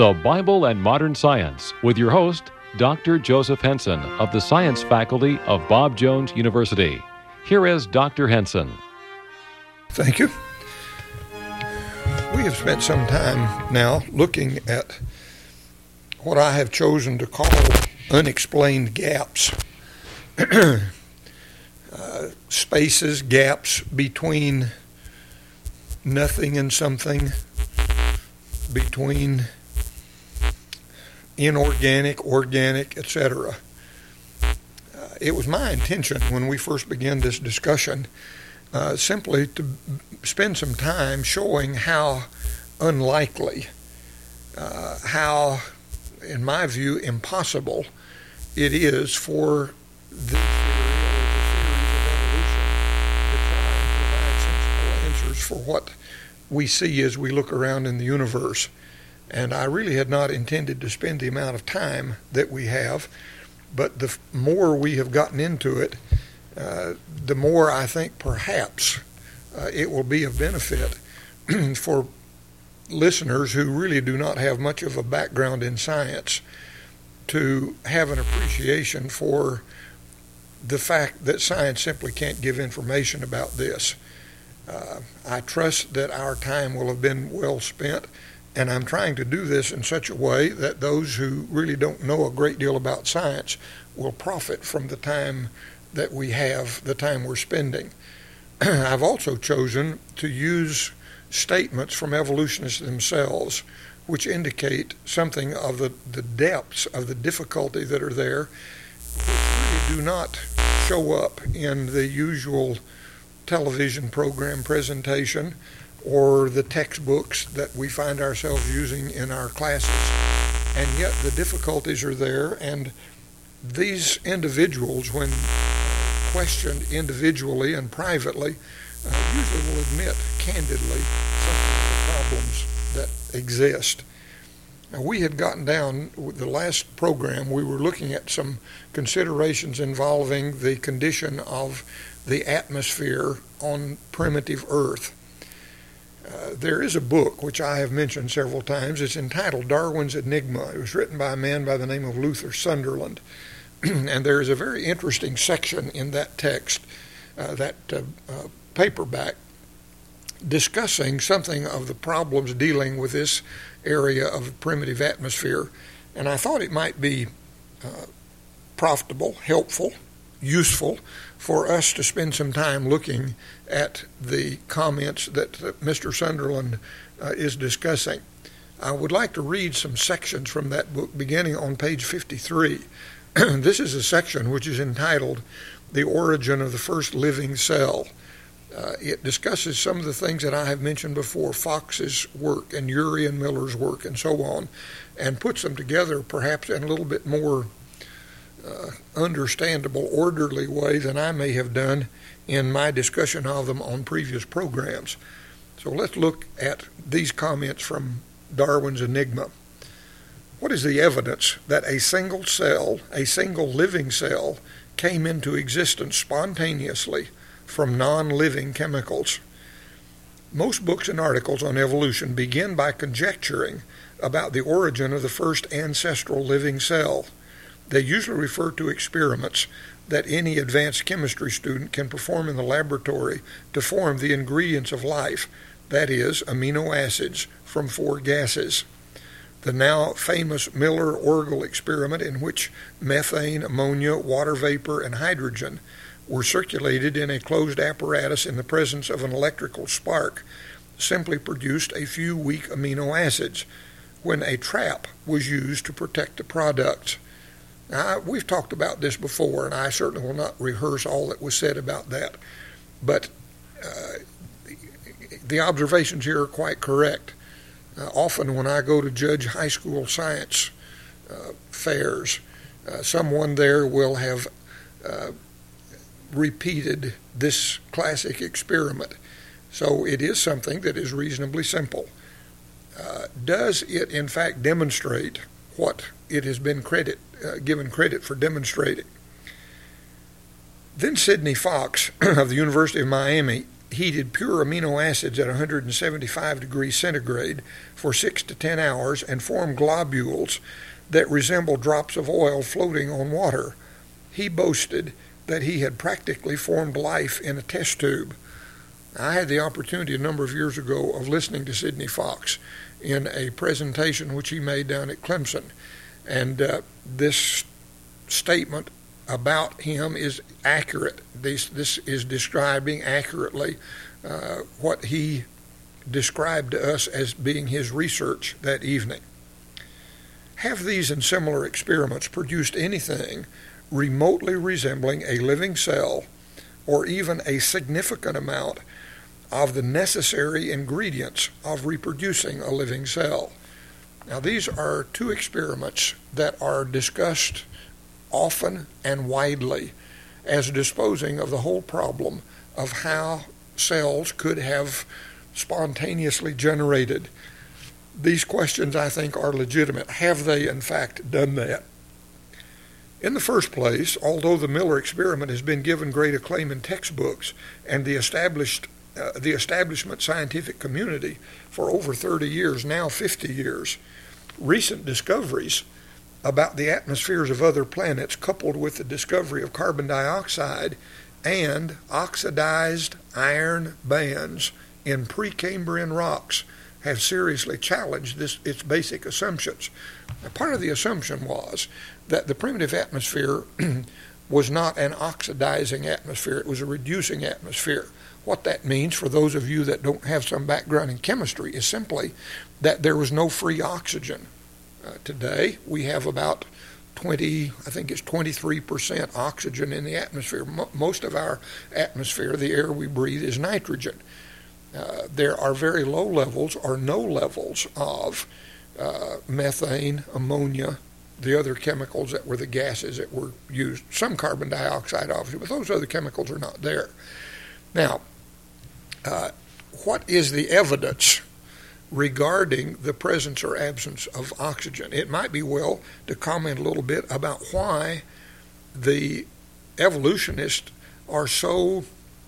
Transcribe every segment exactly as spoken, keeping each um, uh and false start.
The Bible and Modern Science with your host, Doctor Joseph Henson of the Science Faculty of Bob Jones University. Here is Doctor Henson. Thank you. We have spent some time now looking at what I have chosen to call unexplained gaps. uh, spaces, gaps between nothing and something, between inorganic, organic, et cetera. Uh, it was my intention when we first began this discussion uh, simply to spend some time showing how unlikely, uh, how, in my view, impossible it is for the theory or the theories of evolution to try and provide sensible answers for what we see as we look around in the universe. And I really had not intended to spend the amount of time that we have, but the more we have gotten into it, uh, the more I think perhaps uh, it will be of benefit for listeners who really do not have much of a background in science to have an appreciation for the fact that science simply can't give information about this. Uh, I trust that our time will have been well spent, and I'm trying to do this in such a way that those who really don't know a great deal about science will profit from the time that we have, the time we're spending. I've also chosen to use statements from evolutionists themselves which indicate something of the, the depths of the difficulty that are there, which really do not show up in the usual television program presentation or the textbooks that we find ourselves using in our classes. And yet the difficulties are there, and these individuals, when questioned individually and privately, uh, usually will admit candidly some of the problems that exist. Now, we had gotten down, with the last program, we were looking at some considerations involving the condition of the atmosphere on primitive Earth. Uh, there is a book which I have mentioned several times. It's entitled Darwin's Enigma. It was written by a man by the name of Luther Sunderland. And there is a very interesting section in that text, uh, that uh, uh, paperback, discussing something of the problems dealing with this area of primitive atmosphere. And I thought it might be uh, profitable, helpful, useful for us to spend some time looking at the comments that uh, Mister Sunderland uh, is discussing. I would like to read some sections from that book beginning on page fifty-three. This is a section which is entitled The Origin of the First Living Cell. Uh, it discusses some of the things that I have mentioned before, Fox's work and Urey and Miller's work and so on, and puts them together perhaps in a little bit more Uh, understandable, orderly way than I may have done in my discussion of them on previous programs. So let's look at these comments from Darwin's Enigma. What is the evidence that a single cell, a single living cell, came into existence spontaneously from non-living chemicals? Most books and articles on evolution begin by conjecturing about the origin of the first ancestral living cell. They usually refer to experiments that any advanced chemistry student can perform in the laboratory to form the ingredients of life, that is, amino acids from four gases. The now famous Miller-Orgel experiment, in which methane, ammonia, water vapor, and hydrogen were circulated in a closed apparatus in the presence of an electrical spark, simply produced a few weak amino acids, when a trap was used to protect the products. Now, we've talked about this before, and I certainly will not rehearse all that was said about that, but uh, the observations here are quite correct. Uh, often when I go to judge high school science uh, fairs, uh, someone there will have uh, repeated this classic experiment. So it is something that is reasonably simple. Uh, does it in fact demonstrate what it has been credit uh, given credit for demonstrating? Then Sidney Fox of the University of Miami heated pure amino acids at one hundred seventy-five degrees centigrade for six to ten hours and formed globules that resemble drops of oil floating on water. He boasted that he had practically formed life in a test tube. I had the opportunity a number of years ago of listening to Sidney Fox in a presentation which he made down at Clemson. And uh, this statement about him is accurate. This, this is describing accurately uh, what he described to us as being his research that evening. Have these and similar experiments produced anything remotely resembling a living cell or even a significant amount of the necessary ingredients of reproducing a living cell? Now, these are two experiments that are discussed often and widely as disposing of the whole problem of how cells could have spontaneously generated. These questions, I think, are legitimate. Have they, in fact, done that? In the first place, although the Miller experiment has been given great acclaim in textbooks and the established uh, the establishment scientific community for over thirty years, now fifty years, recent discoveries about the atmospheres of other planets, coupled with the discovery of carbon dioxide and oxidized iron bands in Precambrian rocks, have seriously challenged this, its basic assumptions. Now, part of the assumption was that the primitive atmosphere was not an oxidizing atmosphere, it was a reducing atmosphere. What that means, for those of you that don't have some background in chemistry, is simply that there was no free oxygen. Uh, today, we have about twenty, I think it's twenty-three percent oxygen in the atmosphere. Mo- most of our atmosphere, the air we breathe, is nitrogen. Uh, there are very low levels or no levels of uh, methane, ammonia, the other chemicals that were the gases that were used. Some carbon dioxide, obviously, but those other chemicals are not there. Now, uh, what is the evidence regarding the presence or absence of oxygen? It might be well to comment a little bit about why the evolutionists are so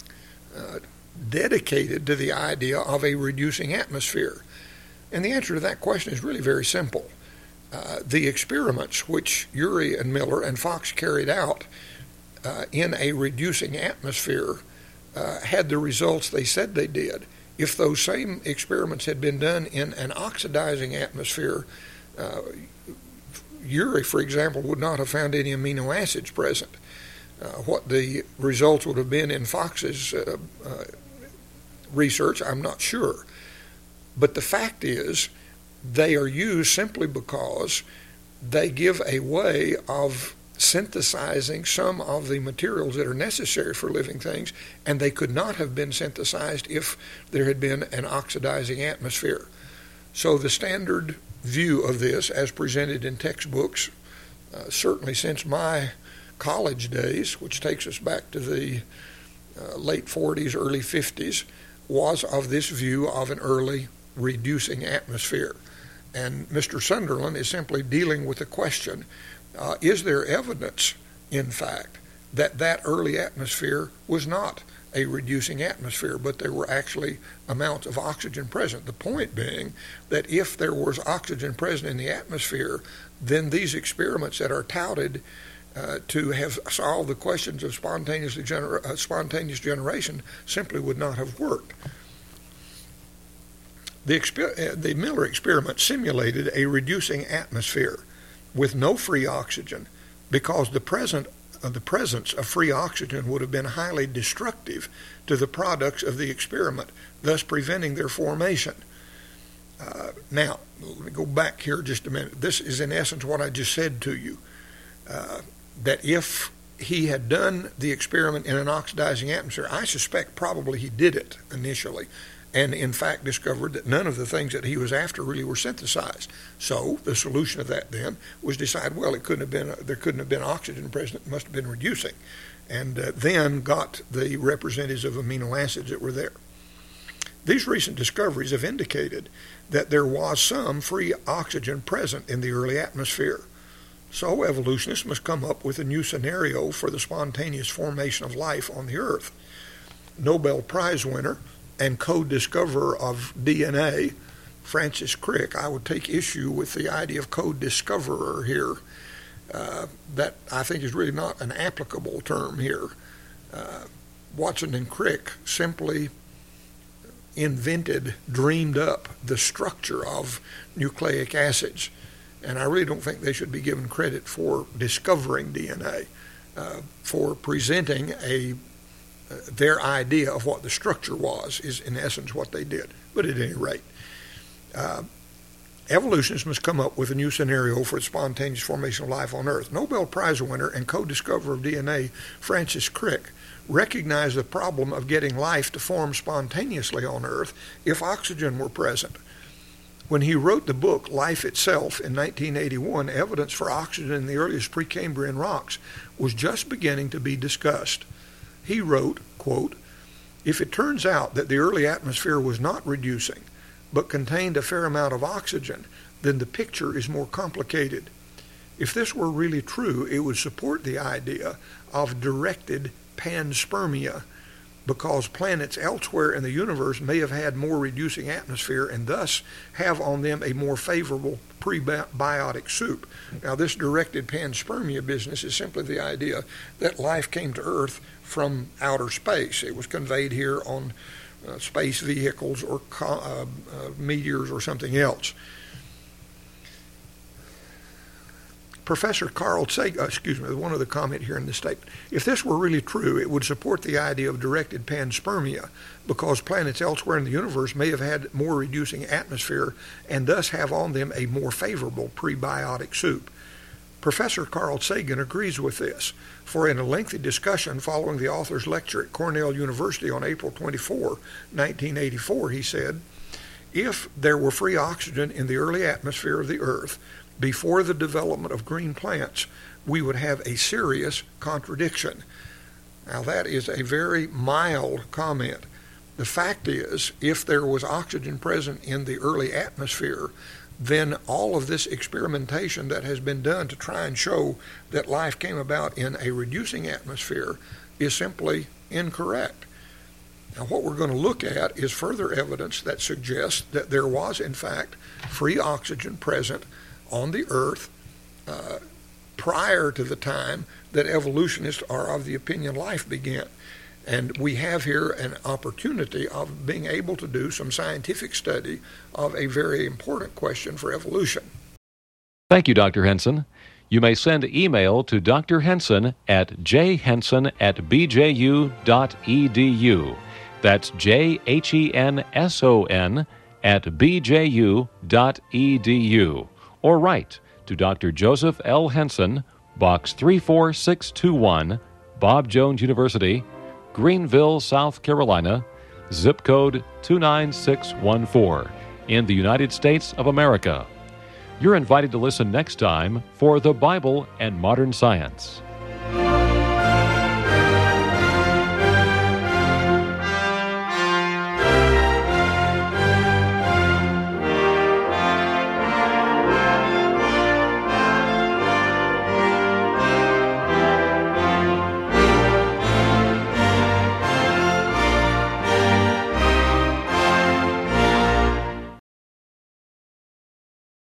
uh, dedicated to the idea of a reducing atmosphere. And the answer to that question is really very simple. Uh, the experiments which Urey and Miller and Fox carried out uh, in a reducing atmosphere uh, had the results they said they did. If those same experiments had been done in an oxidizing atmosphere, uh, Urey, for example, would not have found any amino acids present. Uh, what the results would have been in Fox's uh, uh, research, I'm not sure. But the fact is, they are used simply because they give a way of synthesizing some of the materials that are necessary for living things, and they could not have been synthesized if there had been an oxidizing atmosphere. So the standard view of this, as presented in textbooks, uh, certainly since my college days, which takes us back to the uh, late forties, early fifties, was of this view of an early reducing atmosphere. And Mister Sunderland is simply dealing with the question, uh, is there evidence, in fact, that that early atmosphere was not a reducing atmosphere, but there were actually amounts of oxygen present? The point being that if there was oxygen present in the atmosphere, then these experiments that are touted uh, to have solved the questions of spontaneously gener- uh, spontaneous generation simply would not have worked. The, exper- uh, the Miller experiment simulated a reducing atmosphere with no free oxygen because the present uh, the presence of free oxygen would have been highly destructive to the products of the experiment, thus preventing their formation. Uh, now, let me go back here just a minute. This is in essence what I just said to you, uh, that if he had done the experiment in an oxidizing atmosphere, I suspect probably he did it initially, and in fact discovered that none of the things that he was after really were synthesized. So the solution of that then was decide, well, it couldn't have been, there couldn't have been oxygen present, it must have been reducing, and uh, then got the representatives of amino acids that were there. These recent discoveries have indicated that there was some free oxygen present in the early atmosphere. So evolutionists must come up with a new scenario for the spontaneous formation of life on the Earth. Nobel Prize winner and co-discoverer of D N A, Francis Crick. I would take issue with the idea of co-discoverer here. Uh, that I think is really not an applicable term here. Uh, Watson and Crick simply invented, dreamed up the structure of nucleic acids. And I really don't think they should be given credit for discovering D N A, uh, for presenting a uh, their idea of what the structure was is in essence what they did. But at any rate, uh, evolutionists must come up with a new scenario for the spontaneous formation of life on Earth. Nobel Prize winner and co-discoverer of D N A, Francis Crick, recognized the problem of getting life to form spontaneously on Earth if oxygen were present. When he wrote the book Life Itself in nineteen eighty-one, evidence for oxygen in the earliest Precambrian rocks was just beginning to be discussed. He wrote, quote, "If it turns out that the early atmosphere was not reducing, but contained a fair amount of oxygen, then the picture is more complicated. If this were really true, it would support the idea of directed panspermia, because planets elsewhere in the universe may have had more reducing atmosphere and thus have on them a more favorable prebiotic soup." Now, this directed panspermia business is simply the idea that life came to Earth from outer space. It was conveyed here on Uh, space vehicles or co- uh, uh, meteors or something else. Professor Carl Sagan, uh, excuse me, one other comment here in this statement. If this were really true, it would support the idea of directed panspermia, because planets elsewhere in the universe may have had more reducing atmosphere and thus have on them a more favorable prebiotic soup. Professor Carl Sagan agrees with this, for in a lengthy discussion following the author's lecture at Cornell University on April twenty-fourth, nineteen eighty-four, he said, "If there were free oxygen in the early atmosphere of the Earth before the development of green plants, we would have a serious contradiction." Now, that is a very mild comment. The fact is, if there was oxygen present in the early atmosphere, then all of this experimentation that has been done to try and show that life came about in a reducing atmosphere is simply incorrect. Now, what we're going to look at is further evidence that suggests that there was, in fact, free oxygen present on the Earth uh, prior to the time that evolutionists are of the opinion life began. And we have here an opportunity of being able to do some scientific study of a very important question for evolution. Thank you, Doctor Henson. You may send email to Doctor Henson at j henson at b j u dot e d u. That's J H E N S O N at b j u dot e d u. Or write to Doctor Joseph L. Henson, Box three four six two one, Bob Jones University, Greenville, South Carolina, zip code two nine six one four, in the United States of America. You're invited to listen next time for The Bible and Modern Science.